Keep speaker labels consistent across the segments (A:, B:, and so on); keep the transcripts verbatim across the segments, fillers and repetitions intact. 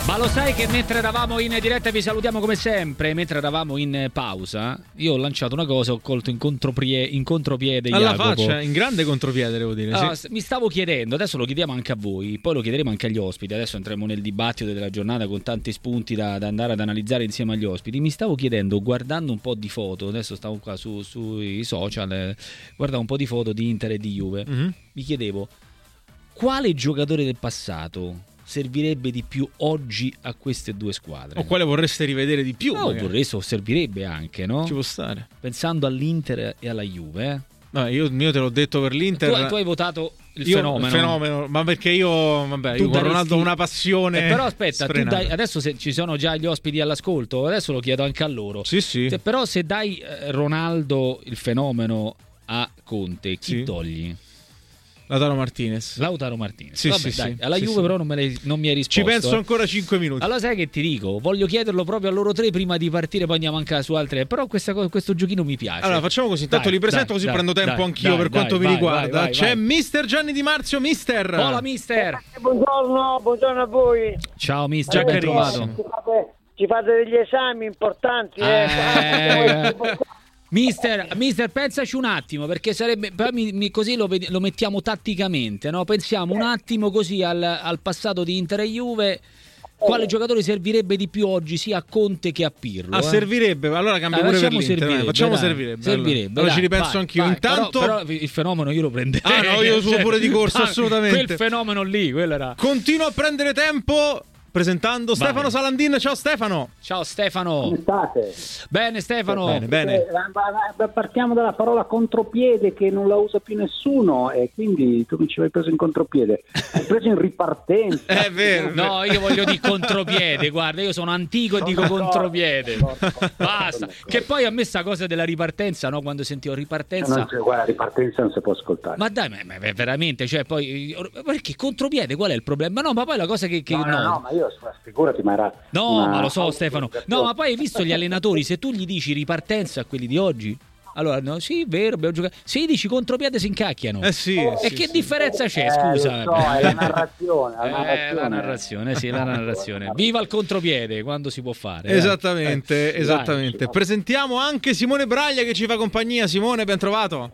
A: Ma lo sai che mentre eravamo in diretta, vi salutiamo come sempre, mentre eravamo in pausa, io ho lanciato una cosa, ho colto in, contropie- in contropiede
B: alla
A: Jacopo.
B: faccia, in grande contropiede devo dire.
A: Allora,
B: sì.
A: Mi stavo chiedendo, adesso lo chiediamo anche a voi, poi lo chiederemo anche agli ospiti, adesso entriamo nel dibattito della giornata con tanti spunti da, da andare ad analizzare insieme agli ospiti. Mi stavo chiedendo, guardando un po' di foto, adesso stavo qua su, sui social, eh, guardavo un po' di foto di Inter e di Juve, mm-hmm. mi chiedevo, quale giocatore del passato servirebbe di più oggi a queste due squadre?
B: O quale vorreste rivedere di più?
A: No, vorreste o servirebbe anche, no?
B: Ci può stare.
A: Pensando all'Inter e alla Juve, eh?
B: No, io, io te l'ho detto per l'Inter.
A: Tu, tu hai votato il
B: io,
A: fenomeno.
B: Il fenomeno, ma perché io, vabbè,
A: tu
B: io con
A: daresti...
B: Ronaldo ho una passione.
A: Eh, però aspetta, tu dai, adesso se ci sono già gli ospiti all'ascolto, adesso lo chiedo anche a loro.
B: Sì, sì.
A: Se, però se dai Ronaldo il fenomeno a Conte, chi sì. togli?
B: Lautaro Martinez.
A: Lautaro Martinez.
B: Sì,
A: Vabbè,
B: sì,
A: dai,
B: sì,
A: alla
B: sì,
A: Juve
B: sì.
A: però non, me le, non mi hai risposto.
B: Ci penso
A: eh.
B: ancora cinque minuti.
A: Allora sai che ti dico? Voglio chiederlo proprio a loro tre prima di partire, poi andiamo anche su altre. Però questa, questo giochino mi piace.
B: Allora facciamo così, intanto
A: dai,
B: li presento
A: dai,
B: così
A: dai,
B: prendo tempo
A: dai,
B: anch'io
A: dai,
B: per quanto
A: dai,
B: vi
A: vai,
B: riguarda.
A: vai, vai,
B: C'è
A: vai.
B: mister Gianni Di Marzio, mister.
A: Hola mister.
C: Buongiorno, buongiorno a voi.
A: Ciao mister,
B: Già
A: ben
B: trovato.
C: Ci fate, ci fate degli esami importanti, eh?
A: eh Mister, mister, pensaci un attimo, perché sarebbe poi mi, mi, così lo, lo mettiamo tatticamente, no? Pensiamo un attimo così al, al passato di Inter e Juve. Quale giocatore servirebbe di più oggi sia a Conte che a Pirlo?
B: Ah,
A: eh?
B: servirebbe, allora cambia
A: ah,
B: pure per l'Inter.
A: servirebbe,
B: Facciamo
A: dai,
B: servirebbe.
A: servirebbe.
B: Allora, allora
A: dai,
B: ci ripenso
A: vai,
B: anch'io.
A: Vai,
B: Intanto,
A: però, però il fenomeno io lo prenderei.
B: Ah no, io sono
A: cioè,
B: pure di corso, assolutamente.
A: Quel fenomeno lì, quello era.
B: Continuo a prendere tempo. Presentando Vai. Stefano Salandin. Ciao Stefano.
A: Ciao Stefano.
C: Come state?
A: Bene Stefano.
B: Bene, bene.
C: Eh, partiamo dalla parola contropiede che non la usa più nessuno e quindi tu mi ci hai preso in contropiede. Hai preso in ripartenza.
B: È vero.
A: No, io voglio di contropiede, guarda, io sono antico e
C: sono
A: dico
C: d'accordo,
A: contropiede.
C: d'accordo, d'accordo,
A: Basta.
C: d'accordo.
A: Che poi a me sta cosa della ripartenza, no? Quando sentivo ripartenza.
C: Non c'è, guarda, ripartenza non si può ascoltare.
A: Ma dai, ma, ma veramente, cioè poi perché contropiede qual è il problema? No, ma poi la cosa che, che
C: no, no, no, ma io figurati, ma era
A: No,
C: una...
A: ma lo so Stefano. No, ma poi hai visto gli allenatori, se tu gli dici ripartenza a quelli di oggi, allora no, sì, vero, abbiamo giocato. Se gli dici contropiede si incacchiano.
B: Eh sì.
A: E
B: sì,
A: che
B: sì.
A: differenza c'è,
C: Eh,
A: scusa?
C: lo so, è la narrazione, la narrazione.
A: Eh, la narrazione, sì, la narrazione. Viva il contropiede quando si può fare.
B: Esattamente,
A: eh.
B: esattamente.
C: Dai.
B: Presentiamo anche Simone Braglia che ci fa compagnia. Simone, ben trovato.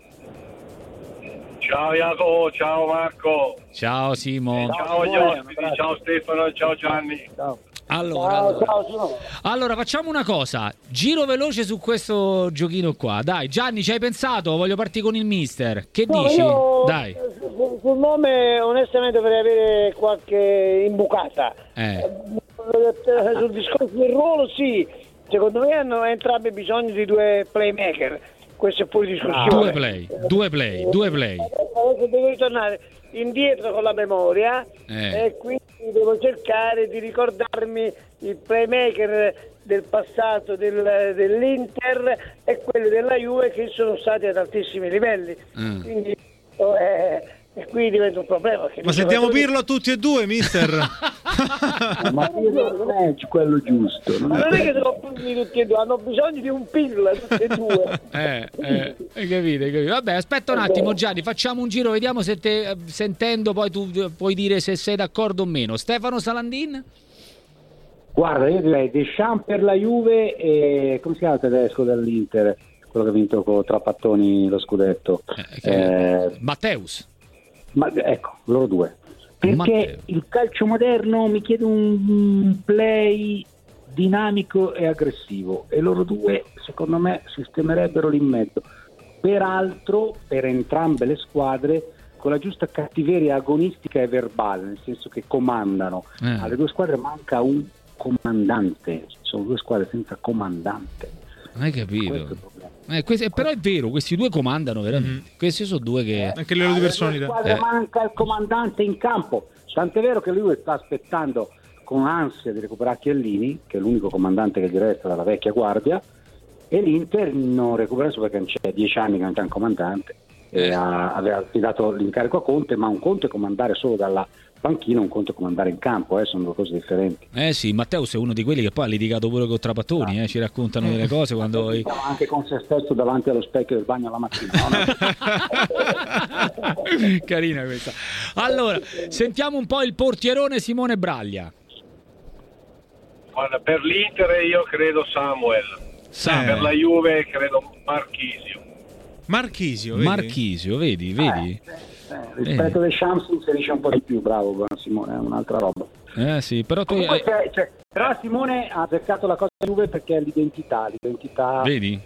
D: Ciao Jacopo, ciao Marco.
A: Ciao Simo.
D: Ciao agli ospiti, ciao Stefano, ciao Gianni.
C: Ciao.
A: Allora,
C: Ciao,
A: allora.
C: ciao, Simone.
A: allora facciamo una cosa, giro veloce su questo giochino qua. Dai, Gianni, ci hai pensato? Voglio partire con il mister. Che
C: No,
A: dici?
C: io,
A: Dai.
C: Sul, sul nome onestamente dovrei avere qualche imbucata.
A: Eh.
C: Sul discorso del ruolo sì, secondo me hanno entrambi bisogno di due playmaker. Questo è fuori discussione.
A: Due play, due play, due play.
C: Adesso devo ritornare indietro con la memoria
A: Eh.
C: e quindi devo cercare di ricordarmi il playmaker del passato del, dell'Inter e quelli della Juve che sono stati ad altissimi livelli.
A: Mm.
C: Quindi eh, e qui diventa un problema.
B: Ma sentiamo Pirlo a tutti e due, mister.
C: Ma Pirlo non è quello giusto. Non, ma non è che sono Pirli tutti e due, hanno bisogno di un Pirlo tutti e due.
A: Eh, eh, hai capito, hai capito. Vabbè, aspetta un attimo Gianni, facciamo un giro, vediamo se te, sentendo poi tu puoi dire se sei d'accordo o meno. Stefano Salandin?
C: Guarda, io direi Deschamps per la Juve e come si chiama il tedesco dell'Inter? Quello che ha vinto con Trapattoni lo scudetto.
A: Eh, che... eh... Matteus.
C: Ma ecco, loro due. Perché
A: Matteo.
C: Il calcio moderno mi chiede un play dinamico e aggressivo e loro due secondo me sistemerebbero lì in mezzo. Peraltro per entrambe le squadre con la giusta cattiveria agonistica e verbale, nel senso che comandano.
A: Eh.
C: Alle due squadre manca un comandante, sono due squadre senza comandante.
A: Hai capito? Eh, questi, però è vero, questi due comandano veramente. Mm-hmm. Questi sono due che
B: anche le loro di personalità.
C: Alle due squadre
A: eh.
C: manca il comandante in campo. Tant'è vero che lui sta aspettando con ansia di recuperare Chiellini, che è l'unico comandante che gli resta dalla vecchia guardia, e l'Inter non recupera adesso perché c'è dieci anni che non c'è un comandante. E ha, aveva affidato l'incarico a Conte, ma un conto è comandare solo dalla panchina, un conto è comandare in campo, eh, sono due cose differenti.
A: Eh sì, Matteus è uno di quelli che poi ha litigato pure con Trapattoni, eh, ci raccontano delle cose quando
C: anche con se stesso davanti allo specchio del bagno alla mattina, no?
A: Carina questa. Allora, sentiamo un po' il portierone Simone Braglia.
D: Guarda, per l'Inter io credo Samuel,
B: Sam.
D: per la Juve credo Marchisio.
B: Marchisio, vedi?
A: Marchisio, vedi, vedi?
C: Eh, eh, rispetto alle Shams si inserisce un po' di più, bravo buon Simone, è un'altra roba.
A: Eh sì, però tu
C: Comunque,
A: hai...
C: cioè, cioè, però Simone ha cercato la cosa Juve perché è l'identità, l'identità
A: Vedi?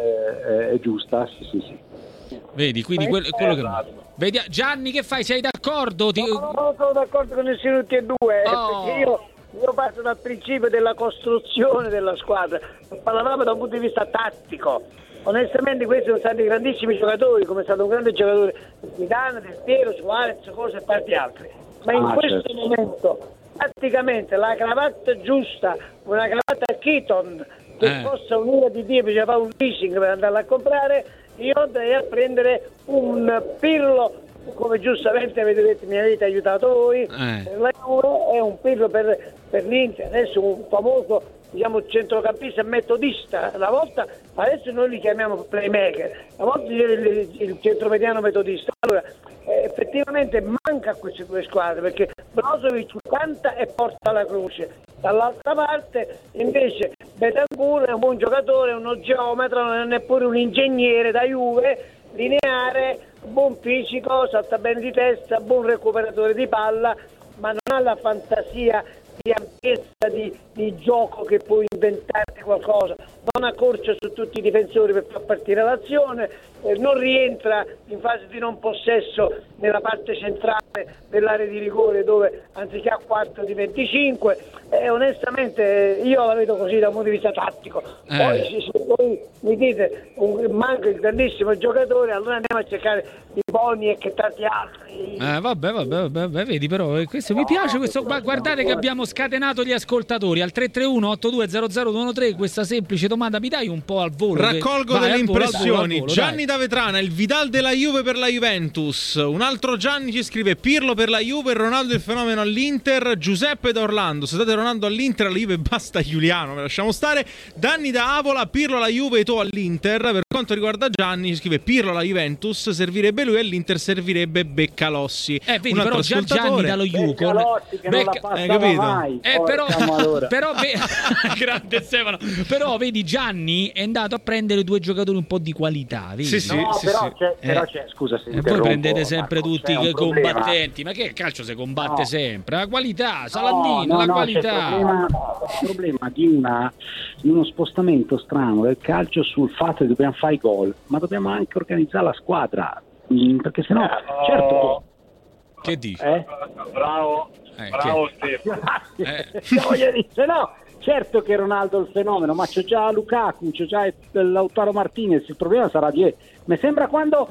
C: eh, è giusta, sì sì sì.
A: Vedi, quindi quello, quello che... Vedi, Gianni, che fai? Sei d'accordo? Ti...
E: No, non sono d'accordo con nessuno tutti e due,
A: Oh.
E: perché io, io parto dal principio della costruzione della squadra, parlavamo da un punto di vista tattico. Onestamente questi sono stati grandissimi giocatori, come è stato un grande giocatore Zidane, Del Piero, Suarez, cose e tanti altri. Ma in
C: Ah,
E: questo
C: certo.
E: momento, praticamente la cravatta giusta, una cravatta Keaton che
A: Eh.
E: possa unire di Dio, bisogna fare un leasing per andarla a comprare, io andrei a prendere un Pirlo, come giustamente avete detto, mi avete aiutato voi,
A: Eh.
E: per la Juve, è un Pirlo per, per l'Inter, adesso un famoso diciamo centrocampista metodista, una volta, adesso noi li chiamiamo playmaker, a volte il, il centromediano metodista. Allora, eh, effettivamente manca a queste due squadre perché Brozovic canta e porta la croce, dall'altra parte invece Bentancur è un buon giocatore, uno geometra, non è neppure un ingegnere da Juve, lineare, buon fisico, salta bene di testa, buon recuperatore di palla, ma non ha la fantasia di ampiezza di, di gioco che può inventarti qualcosa, non accorcia su tutti i difensori per far partire l'azione, eh, non rientra in fase di non possesso nella parte centrale dell'area di rigore dove anziché a quattro diventi cinque, e onestamente eh, io la vedo così da un punto di vista tattico.
A: Eh.
E: Poi se, se voi mi dite un, manca il grandissimo giocatore, allora andiamo a cercare i Boni e che tanti altri.
A: Eh, vabbè, vabbè, vabbè, vabbè, vedi però, eh, questo mi piace, questo, ma guardate che abbiamo scatenato gli ascoltatori al tre tre uno otto due zero zero due uno tre, questa semplice domanda, mi dai un po' al volo?
B: Raccolgo
A: che... Vai,
B: delle
A: al volo, al
B: impressioni.
A: volo, al volo,
B: Gianni
A: dai.
B: da Vetrana, il Vidal della Juve per la Juventus. Un altro Gianni ci scrive Pirlo per la Juve, Ronaldo il fenomeno all'Inter. Giuseppe da Orlando, se date Ronaldo all'Inter alla Juve basta Giuliano, me lasciamo stare. Danni da Avola, Pirlo alla Juve e tu all'Inter. Per quanto riguarda Gianni ci scrive Pirlo alla Juventus, servirebbe lui, all'Inter servirebbe Beccalossi.
A: Eh, vedi,
B: Un altro
A: però già Gianni
B: ascoltatore.
A: dallo Yukon
C: Beccalossi che non la
A: Becca-
B: hai
C: passava
B: capito?
C: mai.
A: Eh,
C: Poi
A: però,
C: siamo allora.
A: però ve- grande Stefano, però vedi Gianni è andato a prendere due giocatori un po' di qualità, vedi?
B: Sì, sì.
C: No, però, c'è,
A: Eh.
C: però c'è, scusa se
A: E voi
C: interrompo,
A: prendete sempre
C: Marco,
A: tutti
C: c'è un
A: i
C: problema.
A: combattenti, ma che il calcio si combatte
C: No.
A: sempre? La qualità,
C: No,
A: Salandino,
C: no,
A: la
C: no,
A: qualità.
C: c'è il problema, il problema di, una, di uno spostamento strano del calcio sul fatto che dobbiamo fare i gol, ma dobbiamo anche organizzare la squadra, mm, perché sennò, certo,
A: Che dici?
C: eh?
D: Bravo,
A: Eh,
D: bravo Stefano.
A: Eh.
C: Voglio dire, se no, certo che Ronaldo è il fenomeno, ma c'è già Lukaku, c'è già Lautaro Martinez, il problema sarà di... Mi sembra quando,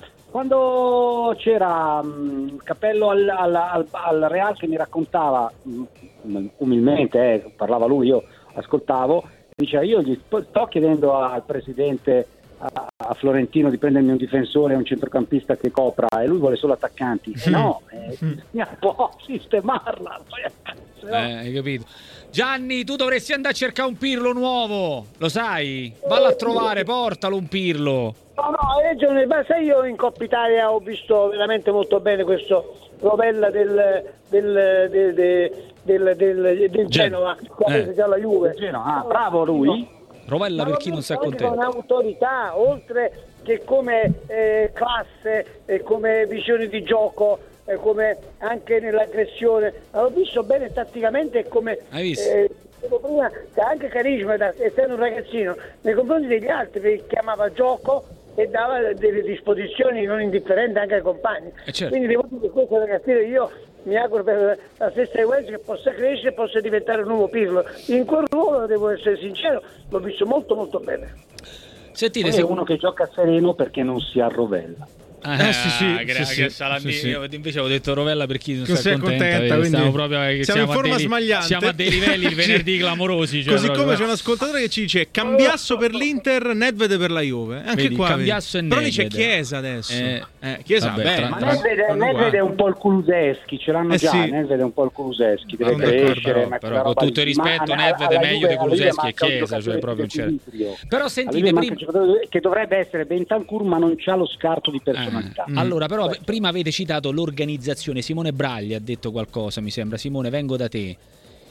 C: quando c'era mh, Capello al, al, al, al Real che mi raccontava, mh, umilmente, eh, parlava lui, io ascoltavo, diceva io gli sto chiedendo al presidente, a, a Florentino, di prendermi un difensore e un centrocampista che copra, e lui vuole solo attaccanti. Eh, no, eh, bisogna un po' sistemarla. Se no-
A: Eh, hai capito? Gianni, tu dovresti andare a cercare un Pirlo nuovo, lo sai? Vallo a trovare, portalo un Pirlo.
E: No, no, hai ragione, ma sai, io in Coppa Italia ho visto veramente molto bene questo Rovella del, del, del, del, del, del, del Genova, che ha
A: Eh.
E: preso già la Juve.
C: Ah, bravo lui.
A: Rovella
E: Ma
A: per
E: l'ho
A: chi non si
E: visto anche
A: accontenta.
E: con autorità, oltre che come eh, classe, e come visione di gioco, e come anche nell'aggressione. Ma l'ho visto bene tatticamente e come...
A: Hai visto?
E: eh, dicevo prima, che ha anche carisma, da, essendo un ragazzino, nei confronti degli altri, perché chiamava gioco e dava delle disposizioni non indifferenti anche ai compagni.
A: Eh, certo.
E: Quindi devo dire che questo ragazzino io mi auguro per la stessa sequenza che possa crescere e possa diventare un nuovo Pirlo. In quel ruolo, devo essere sincero, l'ho visto molto molto bene.
A: Sentite,
C: È
A: se...
C: uno che gioca sereno perché non si arrovella.
A: Eh,
B: sì, sì,
A: gra-
B: sì,
A: che
B: sì,
A: Salandino.
B: sì, sì.
A: Io invece avevo detto Rovella per chi non
B: Non
A: si
B: si è
A: accontenta,
B: accontenta,
A: vedi, stiamo
B: quindi
A: proprio che
B: siamo in
A: a
B: forma
A: dei,
B: smagliante.
A: siamo a dei livelli il venerdì clamorosi, cioè
B: Così
A: proprio,
B: come
A: eh.
B: c'è un ascoltatore che ci dice Cambiasso per l'Inter, Nedved per la Juve. Anche
A: Vedi,
B: qua
A: Cambiasso
B: vedi.
A: e
B: Però lì c'è
A: Nedved.
B: Chiesa adesso.
A: Eh,
B: Eh, Chiesa,
A: vabbè,
B: beh,
A: tra-
C: Ma
A: tra-
C: Nedved,
B: quando
C: Nedved
B: guarda.
C: è un po' il Kulusevski, ce l'hanno
B: Eh
C: già,
B: sì.
C: Nedved è un po' il Kulusevski, deve
B: Sono d'accordo,
C: crescere,
A: però,
C: ma
A: però
C: quella
A: con
C: roba
A: tutto il
C: lì. Ma
A: rispetto,
C: alla-
A: Nedved è
C: alla
A: meglio
C: Juve-
A: di
C: alla Juve
A: Kulusevski e
C: manca un
A: Chiesa, cioè
C: giocatore
A: proprio
C: di
A: c'è.
C: equilibrio.
A: Però
C: Alla
A: sentite,
C: Juve manca
A: prima...
C: un giocatore che dovrebbe essere Bentancur, ma non c'ha lo scarto di personalità.
A: Eh, allora, però, prima avete citato l'organizzazione. Simone Bragli ha detto qualcosa, mi sembra. Simone, vengo da te.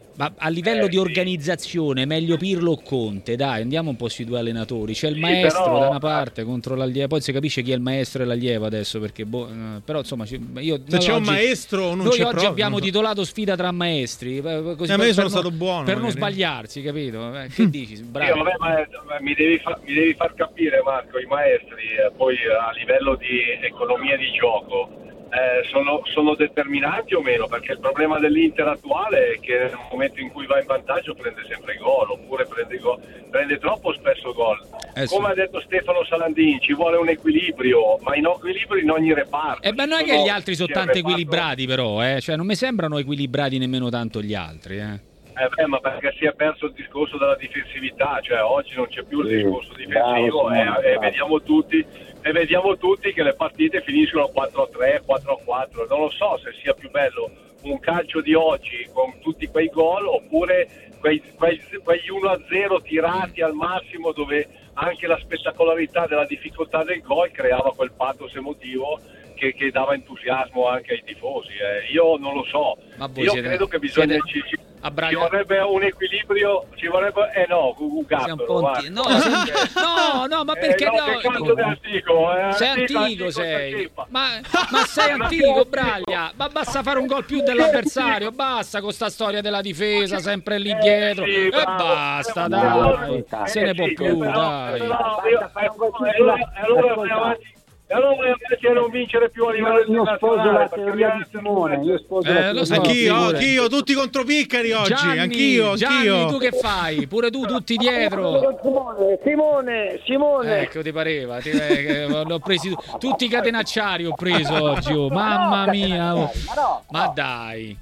A: Ma a livello
D: Eh,
A: di
D: sì.
A: organizzazione, meglio Pirlo o Conte? Dai, andiamo un po' sui due allenatori. C'è il
D: Sì,
A: maestro
D: però-
A: da una parte contro l'allievo, poi si capisce chi è il maestro e l'allievo adesso, perché boh, eh, però insomma, ci- io
B: Se
A: noi
B: c'è un
A: oggi-
B: maestro o non
A: noi
B: c'è
A: oggi
B: proprio,
A: abbiamo
B: non so.
A: titolato sfida tra maestri, eh, così
B: Eh, ma
A: per-
B: io
A: per
B: sono
A: non-
B: stato buono,
A: per non
B: magari.
A: sbagliarsi, capito? Eh, che dici?
D: Sì,
A: Bravo.
D: vabbè, ma, ma mi, devi fa- mi devi far capire, Marco, i maestri eh, poi a livello di economia di gioco eh, sono, sono determinanti o meno? Perché il problema dell'Inter attuale è che nel momento in cui va in vantaggio prende sempre i gol, oppure prende, gol, prende troppo spesso gol.
A: Eh, sì.
D: Come ha detto Stefano Salandini, ci vuole un equilibrio, ma in equilibrio in ogni reparto.
A: E beh, non è
D: Ci
A: che
D: sono-
A: gli altri sono
D: c'è il
A: tanto
D: reparto-
A: equilibrati, però, eh? Cioè, non mi sembrano equilibrati nemmeno tanto gli altri, eh?
D: Eh beh, ma perché si è perso il discorso della difensività, cioè oggi non c'è più il
C: Sì,
D: discorso difensivo
C: bravo,
D: e,
C: Simone,
D: e
C: bravo.
D: vediamo tutti e vediamo tutti che le partite finiscono quattro a tre, quattro a quattro. Non lo so se sia più bello un calcio di oggi con tutti quei gol oppure quei, quei, quegli uno a zero tirati al massimo, dove anche la spettacolarità della difficoltà del gol creava quel pathos emotivo che, che dava entusiasmo anche ai tifosi. eh. Io non lo so,
A: Ma voi
D: io
A: siete-
D: credo che bisogna
A: siete
D: ci, ci-
A: a Braga-
D: ci vorrebbe un equilibrio, ci vorrebbe eh no, Gugu
A: Sei un
D: Gappero,
A: po'
D: guarda.
A: anti- no, sei- no, no, ma
D: Eh,
A: perché
D: no,
A: no?
D: che cazzo di antico, eh?
A: Sei
D: Antico,
A: antico,
D: antico,
A: sei.
D: antico.
A: Ma, ma sei antico, Braglia. Ma basta fare un gol più dell'avversario. Basta con sta storia della difesa, sempre lì dietro.
D: sì,
A: E
D: bravo.
A: basta,
D: Eh,
A: dai.
C: eh,
A: Se ne può
D: sì,
A: più,
D: però-
A: dai.
D: però io- eh, allora- allora vai avanti- allora vai avanti a non vincere più a livello
C: Io, io sposo
D: internazionale,
C: la
D: perché
C: teoria di
D: veramente-
C: Simone, io sposo
A: Eh,
C: la
A: lo
C: teoria
A: so,
C: di
B: Anch'io,
A: figurati.
B: anch'io, tutti contro Piccari oggi,
A: Gianni,
B: anch'io,
A: Gianni,
B: anch'io.
A: tu che fai? Pure tu, tutti dietro.
E: Simone, Simone, Simone.
A: Ecco, ti pareva, ti, eh, l'ho presi tutti i catenacciari ho preso oggi, oh. Mamma mia, oh.
C: Ma no,
A: Ma
C: no.
A: dai.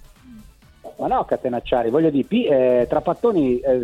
C: Ma no, Catenacciari, voglio dire, P- eh, Trapattoni, eh,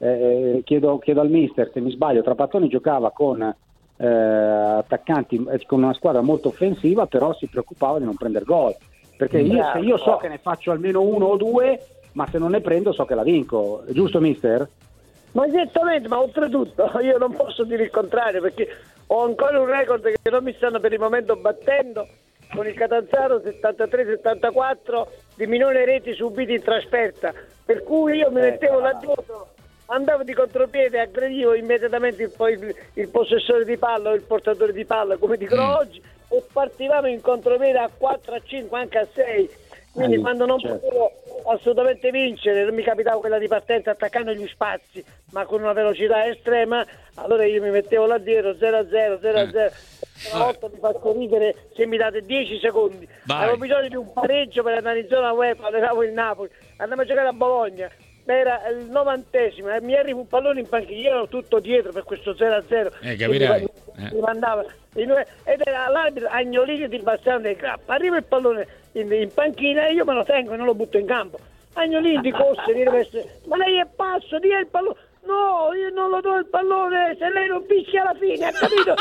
C: eh, chiedo, chiedo al mister se mi sbaglio, Trapattoni giocava con eh, attaccanti, eh, con una squadra molto offensiva, però si preoccupava di non prendere gol, perché io, se io so che ne faccio almeno uno o due, ma se non ne prendo so che la vinco, giusto mister?
E: Ma esattamente, ma oltretutto io non posso dire il contrario, perché ho ancora un record che non mi stanno per il momento battendo con il Catanzaro settantatré settantaquattro di minore reti subite in trasferta, per cui io mi mettevo là dietro, andavo di contropiede e aggredivo immediatamente il, il, il possessore di palla o il portatore di palla, come dicono
A: Mm.
E: oggi, e partivamo in contropiede a quattro, a cinque, anche a sei. Quindi
C: Eh,
E: quando non
C: certo.
E: potevo assolutamente vincere, non mi capitava quella di partenza attaccando gli spazi, ma con una velocità estrema, allora io mi mettevo là dietro zero a zero, zero a zero. Una volta mi faccio ridere se mi date dieci secondi.
A: Vai.
E: Avevo bisogno di un pareggio per andare in zona UEFA, allenavo il Napoli, andavo a giocare a Bologna. Era il novantesimo e mi arriva un pallone in panchina, io ero tutto dietro per questo zero a zero.
A: Eh, capirai.
E: Mi,
A: Eh.
E: mi mandava in- ed era l'arbitro Agnolini di Bastiano del Grappa. Arriva il pallone in, in panchina e io me lo tengo e non lo butto in campo. Agnolini di corsa, di riveste, ma lei è pazzo, dia il pallone. No, io non lo do il pallone, se lei non fischia alla fine, ha capito?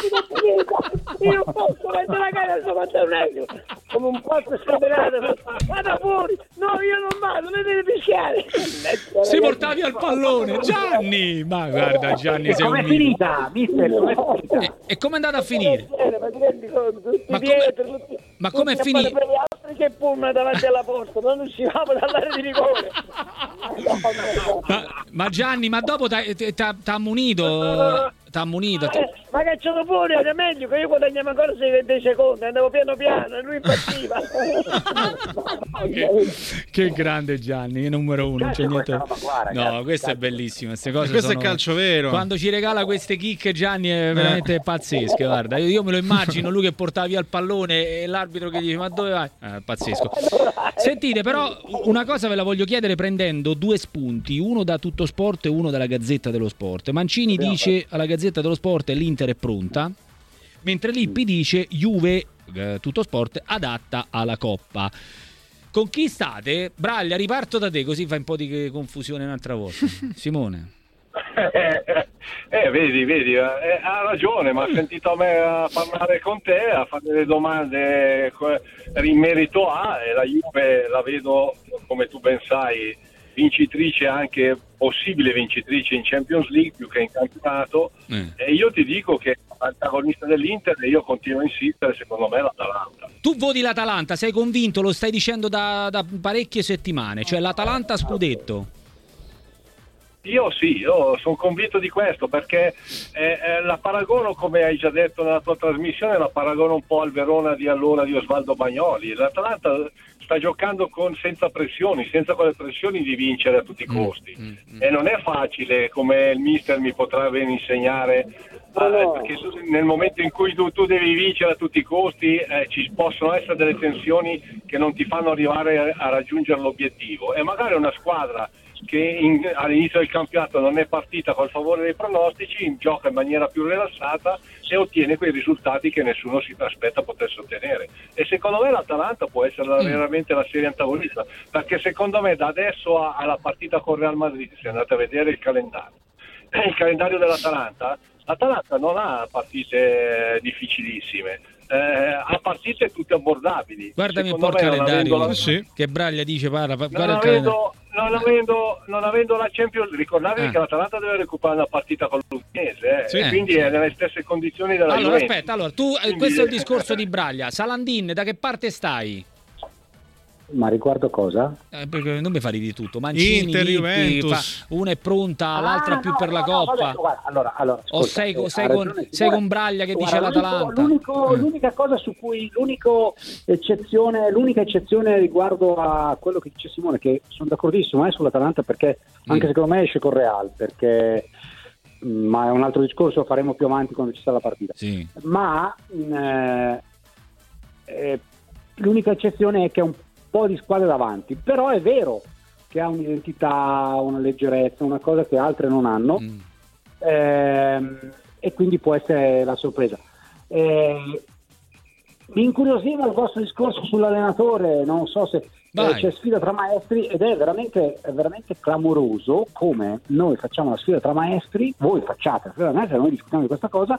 E: Io non posso mettere la gara al novanta un euro, come un pazzo scatenato. Vada fuori, no, io non vado, lei deve fischiare.
A: Si portavi al pallone, Gianni! Ma guarda, Gianni, sei un
C: Com'è
A: mito.
C: finita, mister? Com'è finita?
A: E, e com'è andata a finire?
E: Ma ti rendi conto? Tutti
A: Ma come-
E: dietro, tutti,
A: ma com'è
E: tutti a
A: finito?
E: fare per gli altri che pullman davanti alla porta, non uscivamo dall'area di rigore.
A: Ma, ma Gianni, ma dopo ti ha ammonito? T'ha ammonito?
E: Eh, ma cacciato fuori era meglio che io guadagnavo ancora sei venti secondi, andavo piano piano e lui impazziva.
A: che, che grande Gianni, numero uno, non c'è
C: Calcio
A: niente.
C: questa roba qua,
A: No,
C: ragazzi,
A: questo è
C: calcio.
A: bellissimo. Queste cose
B: Questo è
A: sono-
B: calcio vero.
A: Quando ci regala queste chicche, Gianni, è veramente pazzesche. Guarda, io, io me lo immagino lui che portava via il pallone e l'arbitro che dice: Ma dove vai? Eh, pazzesco. Sentite, però, una cosa ve la voglio chiedere prendendo due spunti, uno da Tutto Sport e uno dalla Gazzetta dello Sport. Mancini dice alla Gazzetta dello Sport: l'Inter è pronta, mentre Lippi dice Juve, eh, Tutto Sport, adatta alla Coppa. Con chi state? Braglia, riparto da te così fai un po' di confusione un'altra volta. Simone.
D: Eh, eh, eh, vedi, vedi, eh, ha ragione, ma ha sentito a me a parlare con te, a fare delle domande eh, in merito a, e la Juve la vedo, come tu ben sai, vincitrice, anche possibile vincitrice in Champions League più che in campionato,
A: Eh.
D: e io ti dico che antagonista dell'Inter, e io continuo a insistere, secondo me l'Atalanta.
A: Tu voti l'Atalanta, sei convinto, lo stai dicendo da, da parecchie settimane, cioè l'Atalanta scudetto.
D: Io sì, io sono convinto di questo, perché eh, eh, la paragono, come hai già detto nella tua trasmissione, la paragono un po' al Verona di allora di Osvaldo Bagnoli. L'Atalanta sta giocando con, senza pressioni, senza quelle pressioni di vincere a tutti i costi. Mm, mm, mm. E non è facile, come il mister mi potrà ben insegnare,
E: oh, no.
D: eh, perché nel momento in cui tu, tu devi vincere a tutti i costi, eh, ci possono essere delle tensioni che non ti fanno arrivare a, a raggiungere l'obiettivo. E magari una squadra che in, all'inizio del campionato non è partita col favore dei pronostici, gioca in maniera più rilassata e ottiene quei risultati che nessuno si aspetta potesse ottenere. E secondo me l'Atalanta può essere mm. veramente la serie antagonista, perché secondo me da adesso a, alla partita con Real Madrid, se andate a vedere il calendario, il calendario dell'Atalanta, l'Atalanta non ha partite difficilissime. Eh, ha partite tutte abbordabili.
A: Guardami un po' il calendario la... sì. che Braglia dice parla,
D: non,
A: guarda
D: avendo, non, avendo, non avendo la Champions, ricordatevi ah. che l'Atalanta deve recuperare una partita con l'Udinese, eh, sì. e quindi è nelle stesse condizioni della
A: allora
D: Juventus.
A: Aspetta, allora tu quindi... questo è il discorso di Braglia. Salandin, da che parte stai?
C: Ma riguardo cosa?
A: Eh, perché non mi fai di tutto. Mancini,
B: Inter,
A: Lippi,
B: Juventus.
A: fa, una è pronta,
C: ah,
A: l'altra
C: no,
A: più per
C: no,
A: la
C: no,
A: Coppa.
C: Vabbè, guarda, allora, allora, ascolta,
A: o sei,
C: eh,
A: sei, con,
C: ragione,
A: sei
C: guarda,
A: con Braglia che
C: guarda,
A: dice l'Atalanta.
C: L'unico, l'unico,
A: eh.
C: L'unica cosa su cui l'unico eccezione, l'unica eccezione riguardo a quello che dice Simone, che sono d'accordissimo eh, sull'Atalanta, perché anche mm. secondo me esce con Real, perché ma è un altro discorso, lo faremo più avanti quando ci sarà la partita.
A: Sì.
C: Ma eh, eh, l'unica eccezione è che è un po' di squadre davanti, però è vero che ha un'identità, una leggerezza, una cosa che altre non hanno, mm. ehm, e quindi può essere la sorpresa. Eh, mi incuriosiva il vostro discorso sull'allenatore, non so se eh, c'è sfida tra maestri, ed è veramente, è veramente clamoroso come noi facciamo la sfida tra maestri, voi facciate la sfida tra maestri, noi discutiamo di questa cosa.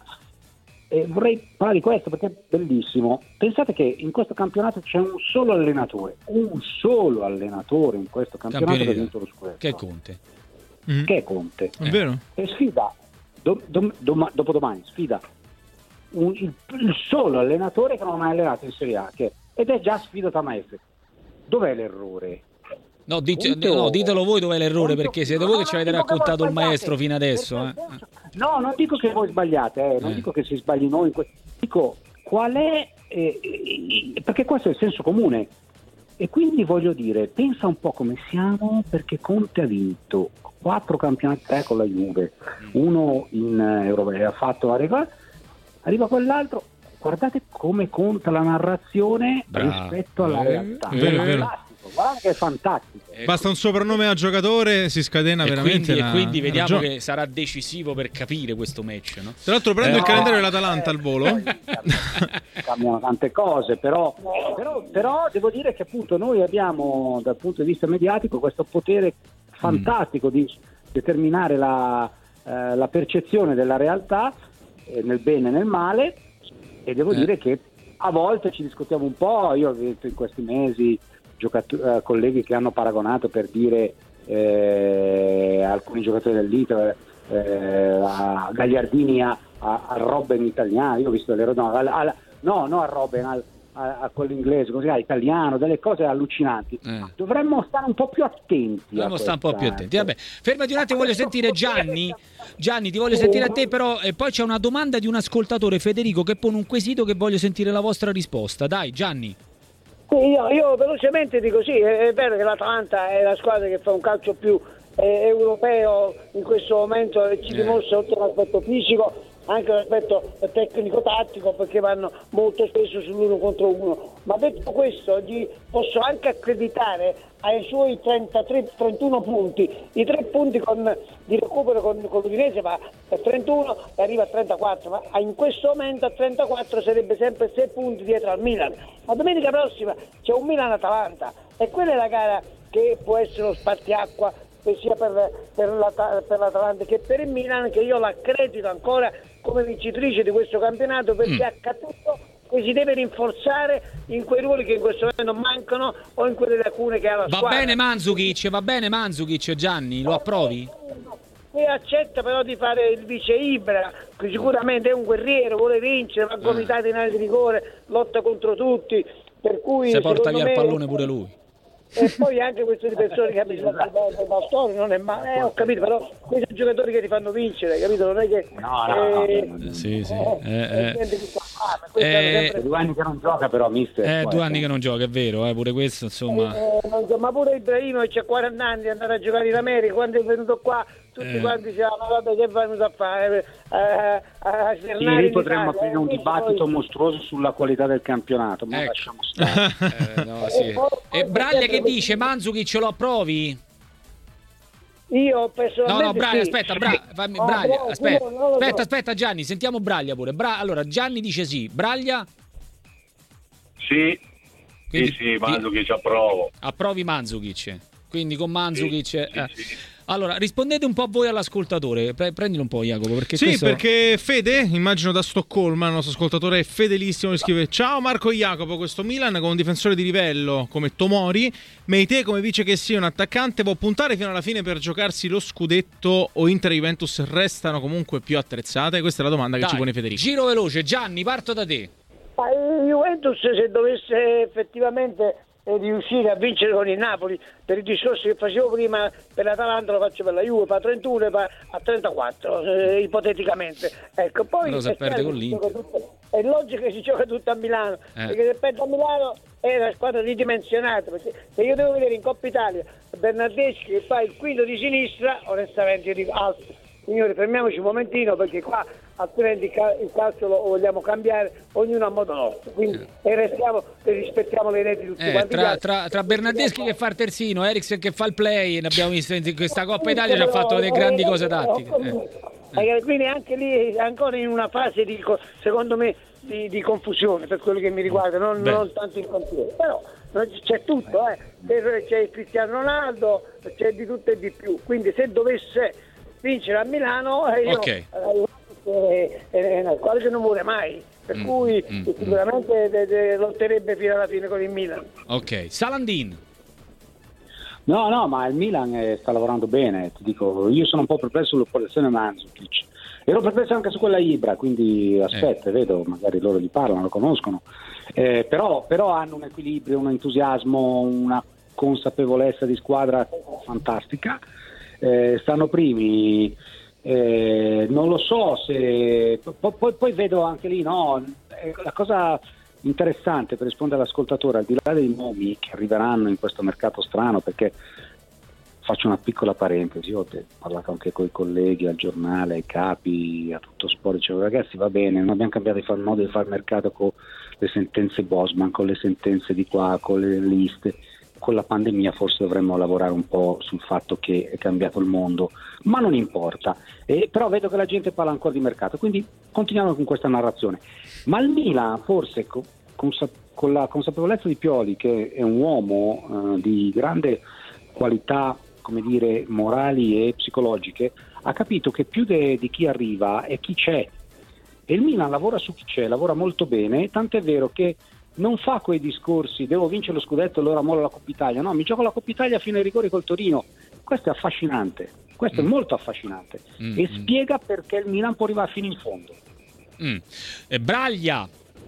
C: E vorrei parlare di questo perché è bellissimo. Pensate che in questo campionato c'è un solo allenatore, un solo allenatore in questo campionato che ha vinto lo scudetto.
A: Che è Conte.
C: Mm. Che è Conte.
B: È vero.
C: E sfida, do, do, do, dopodomani, sfida un, il, il solo allenatore che non ha mai allenato in Serie A, che, ed è già sfida tra maestri. Dov'è l'errore?
A: No, dice, no, ditelo voi dov'è l'errore, perché siete voi che ci avete raccontato il maestro fino adesso. Eh.
C: No, non dico che voi sbagliate, eh, non
A: eh.
C: dico che si sbagli noi, dico qual è, eh, eh, perché questo è il senso comune. E quindi voglio dire, pensa un po' come siamo, perché Conte ha vinto quattro campionati eh, con la Juve, uno in eh, Europea, ha fatto arriva, arriva quell'altro. Guardate come conta la narrazione Bravo. rispetto alla
B: eh,
C: realtà.
B: È vero,
C: è
B: è vero.
C: Guarda che è fantastico.
B: Basta un soprannome al giocatore, si scadena
A: e
B: veramente
A: quindi,
B: una,
A: e quindi vediamo
B: ragione.
A: che sarà decisivo per capire questo match, no?
B: Tra l'altro prendo
A: eh,
B: il calendario
C: no,
B: dell'Atalanta
C: eh,
B: al volo.
C: Cambiano tante cose, però, però, però devo dire che appunto noi abbiamo dal punto di vista mediatico questo potere fantastico mm. di determinare la, eh, la percezione della realtà, eh, nel bene e nel male, e devo eh. dire che a volte ci discutiamo un po'. Io ho visto in questi mesi giocatori, eh, colleghi che hanno paragonato, per dire, eh, alcuni giocatori dell'Inter, eh, a Gagliardini a, a, a Robben italiano. Io ho visto le no, al, al, no, no a Robben, al, a, a quello inglese, così a italiano, delle cose allucinanti. Eh. Dovremmo stare un po' più attenti.
A: Dovremmo stare un po' più attenti. Vabbè, fermati un attimo, voglio sentire Gianni. Gianni, ti voglio sentire a te, però, e poi c'è una domanda di un ascoltatore, Federico, che pone un quesito che voglio sentire la vostra risposta. Dai, Gianni.
E: Io, io velocemente dico sì, è, è vero che l'Atalanta è la squadra che fa un calcio più eh, europeo in questo momento, e ci dimostra oltre l'aspetto fisico anche l'aspetto tecnico-tattico, perché vanno molto spesso sull'uno contro uno. Ma detto questo, gli posso anche accreditare ai suoi trentatré trentuno punti, i tre punti con, di recupero con, con l'Udinese va a trentuno e arriva a trentaquattro, ma in questo momento a trentaquattro sarebbe sempre sei punti dietro al Milan. Ma domenica prossima c'è un Milan-Atalanta e quella è la gara che può essere lo spartiacqua sia per, per, la, per l'Atalanta che per il Milan, che io l'accredito ancora come vincitrice di questo campionato, perché mm. ha capito che si deve rinforzare in quei ruoli che in questo momento mancano o in quelle lacune che ha la
A: va
E: squadra.
A: Bene Mandzukic, va bene Mandzukic, Gianni, lo approvi?
E: e accetta però di fare il vice Ibra, che sicuramente è un guerriero, vuole vincere, va gomitato in area di rigore, lotta contro tutti, per cui
A: se porta via
E: me,
A: il pallone pure lui.
E: E poi anche queste persone che abitano il bastone non è male, eh, ho capito, però questi giocatori che ti fanno vincere, capito? Non è che
C: no, no,
E: eh,
C: no, no.
A: Sì, sì.
E: Eh,
A: Eh, eh.
E: eh,
C: È due anni che non gioca però, mister.
A: Eh,
C: poi,
A: due anni che non gioca, è vero, eh, pure questo, insomma.
E: Eh, non so, ma pure Ibrahimovic c'ha quaranta anni, è andato a giocare in America, quando è venuto qua tutti
A: Eh.
E: quanti dicevano guarda che è venuto a fare eh, a, a
C: Sì, lì potremmo
E: Italia,
C: aprire un
E: eh,
C: dibattito
E: poi...
C: mostruoso sulla qualità del campionato, ma
A: Ecco.
C: lasciamo stare.
A: Eh, no, sì. E Braglia che dice? Mandzukic ce lo approvi?
E: Io personalmente
A: No, no, Braglia,
E: sì.
A: aspetta, Bra- fammi-
E: Ah,
A: Braglia,
E: no,
A: aspetta,
E: io non lo so.
A: aspetta, aspetta, Gianni, sentiamo Braglia pure. Bra- allora, Gianni dice sì, Braglia?
D: Sì,
A: Quindi-
D: sì, sì, Mandzukic approvo.
A: Approvi Mandzukic, quindi con Mandzukic...
D: Sì,
A: eh.
D: sì, sì.
A: Allora, rispondete un po' voi all'ascoltatore, Pre- prendilo un po' Jacopo, perché
B: Sì,
A: questo...
B: perché Fede, immagino da Stoccolma, il nostro ascoltatore è fedelissimo, che scrive: ciao Marco e Jacopo, questo Milan con un difensore di livello come Tomori, Meite come dice che sia un attaccante, può puntare fino alla fine per giocarsi lo scudetto, o Inter e Juventus restano comunque più attrezzate? Questa è la domanda che
A: Dai,
B: ci pone Federico.
A: giro veloce, Gianni, parto da te.
E: Ma il Juventus, se dovesse effettivamente eh, riuscire a vincere con il Napoli, per il discorso che facevo prima per l'Atalanta lo faccio per la Juve, fa trentuno e va a trentaquattro eh, ipoteticamente, ecco. Poi
A: Però se
E: è
A: perde
E: chiaro
A: con
E: che si
A: l'Inter.
E: gioca tutto- è logico che si gioca tutto a Milano,
A: Eh.
E: perché se perde a Milano è una squadra ridimensionata, perché se io devo vedere in Coppa Italia Bernardeschi che fa il quinto di sinistra, onestamente io dico alto. Signori, fermiamoci un momentino, perché qua altrimenti il cal- il calcio lo vogliamo cambiare, ognuno a modo nostro, quindi e restiamo e rispettiamo le reti di tutti
A: Eh,
E: quanti.
A: tra, tra, tra Bernardeschi che fa il terzino, Eriksen che fa il play, ne abbiamo visto in questa Coppa Italia, ci ha fatto delle grandi cose tattiche. Eh.
E: Eh, quindi anche lì è ancora in una fase di, co- secondo me di, di confusione per quello che mi riguarda, non,
A: Beh.
E: non tanto in confusione, però non c- c'è tutto, eh. c'è, c'è il Cristiano Ronaldo, c'è di tutto e di più, quindi se dovesse vincere a Milano eh, io,
A: Ok.
E: eh, eh, è una squadra che non muore mai, per
A: Mm,
E: cui
A: mm,
E: sicuramente de- de- lotterebbe fino alla fine con il Milan.
A: Ok, Salandin.
C: No, no, ma il Milan eh, sta lavorando bene, ti dico, io sono un po' perplesso sull'operazione Mandzukic. Ero perplesso anche su quella Ibra, quindi aspetta, vedo, magari loro gli parlano, lo conoscono. Eh, però, però hanno un equilibrio, un entusiasmo, una consapevolezza di squadra fantastica. Eh, stanno primi, eh, non lo so se poi, poi, poi vedo anche lì, no, eh, la cosa interessante per rispondere all'ascoltatore, al di là dei nomi che arriveranno in questo mercato strano, perché faccio una piccola parentesi, io ho parlato anche con i colleghi al giornale, ai capi, a tutto sport, dicevo ragazzi va bene, non abbiamo cambiato di fare modo di fare mercato con le sentenze Bosman, con le sentenze di qua, con le liste. Con la pandemia forse dovremmo lavorare un po' sul fatto che è cambiato il mondo, ma non importa. Eh, però vedo che la gente parla ancora di mercato, quindi continuiamo con questa narrazione. Ma il Milan forse co- consa- con la consapevolezza di Pioli, che è un uomo eh, di grande qualità, come dire, morali e psicologiche, ha capito che più de- di chi arriva è chi c'è. E il Milan lavora su chi c'è, lavora molto bene, tant'è vero che non fa quei discorsi devo vincere lo scudetto e allora mollo la Coppa Italia, no, mi gioco la Coppa Italia fino ai rigori col Torino. Questo è affascinante, questo
A: Mm.
C: è molto affascinante
A: Mm,
C: e
A: mm.
C: spiega perché il Milan può arrivare fino in fondo.
A: Mm. E Braglia.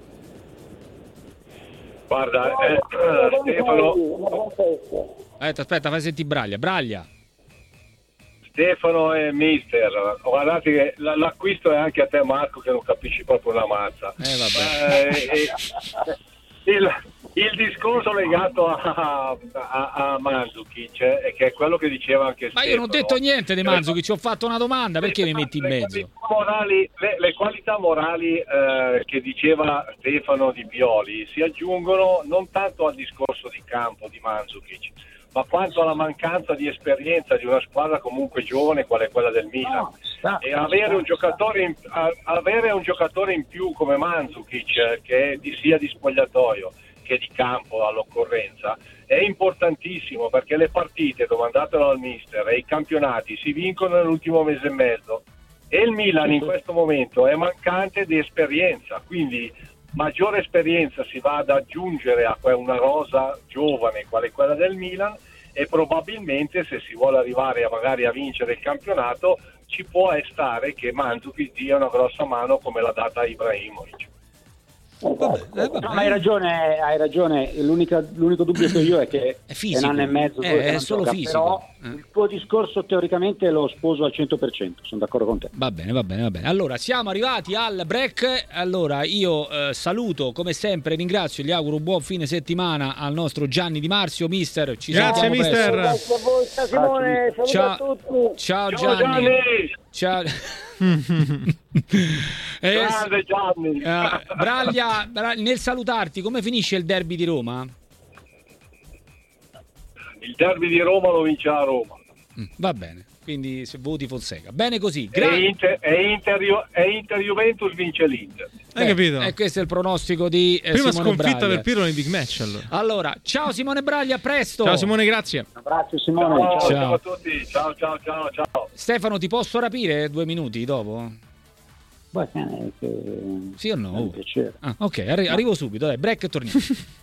D: Guarda, eh, eh, Stefano,
A: Aspetta, aspetta, fai sentire Braglia. Braglia.
D: Stefano e Mister, guardate che l- l'acquisto è anche a te Marco che non capisci proprio una mazza.
A: Eh, vabbè.
D: Eh, eh, il, il discorso legato a, a, a Mandzukic è che è quello che diceva anche
A: Ma
D: Stefano.
A: io non ho detto niente di Mandzukic, ci ho fatto una domanda, perché mi metti in
D: Le
A: mezzo?
D: qualità morali, le, le qualità morali eh, che diceva Stefano di Pioli si aggiungono non tanto al discorso di campo di Mandzukic, ma quanto alla mancanza di esperienza di una squadra comunque giovane qual è quella del Milan.
C: No, sta,
D: E avere
C: sta,
D: un giocatore in, a- avere un giocatore in più come Mandzukic, eh, che di, sia di spogliatoio che di campo all'occorrenza, è importantissimo, perché le partite, domandatelo al mister, e i campionati si vincono nell'ultimo mese e mezzo e il Milan in questo momento è mancante di esperienza, quindi maggiore esperienza si va ad aggiungere a que- una rosa giovane quale quella del Milan, e probabilmente se si vuole arrivare a magari a vincere il campionato ci può stare che Mandzukic dia una grossa mano come l'ha data Ibrahimovic.
A: Vabbè, eh, vabbè.
C: No, ma hai ragione, hai ragione. L'unica, l'unico dubbio che io è che
A: È
C: è
A: fisico.
C: un anno e mezzo
A: Eh,
C: due che
A: è
C: non
A: solo
C: gioca,
A: fisico.
C: però
A: Eh.
C: il tuo discorso teoricamente lo sposo al cento per cento, sono d'accordo con te.
A: Va bene, va bene, va bene. Allora, siamo arrivati al break. Allora, io eh, saluto, come sempre, ringrazio e gli auguro un buon fine settimana al nostro Gianni Di Marzio. Mister, ci
B: Grazie,
A: sentiamo
B: mister.
A: presto.
E: Grazie a voi, ciao Simone, saluto
A: Ciao.
E: a tutti.
A: Ciao
D: Ciao
A: Gianni.
D: Gianni!
A: Ciao. Eh,
D: Grande Gianni!
A: eh, Braglia, Bra- nel salutarti, come finisce il derby di Roma?
D: Il derby di Roma lo vince a Roma.
A: Mm, va bene, quindi se voti Fonseca. Bene così.
D: E
A: Gra-
D: Inter, e Inter, Ju- e Inter Juventus vince l'Inter.
B: Hai
A: Eh,
B: capito?
A: E questo è il pronostico di eh,
B: Prima
A: Simone
B: sconfitta
A: Braglia.
B: per Pirlo nei big match allora.
A: Allora, ciao Simone Braglia, a presto.
B: Ciao Simone, grazie.
C: Un abbraccio Simone.
D: Ciao,
C: Ciao.
D: ciao a tutti, ciao ciao ciao ciao.
A: Stefano, ti posso rapire due minuti dopo?
C: Va bene, che-
A: Sì o no?
C: è un piacere.
A: Ah, ok, arri- arrivo subito, dai, break e torniamo.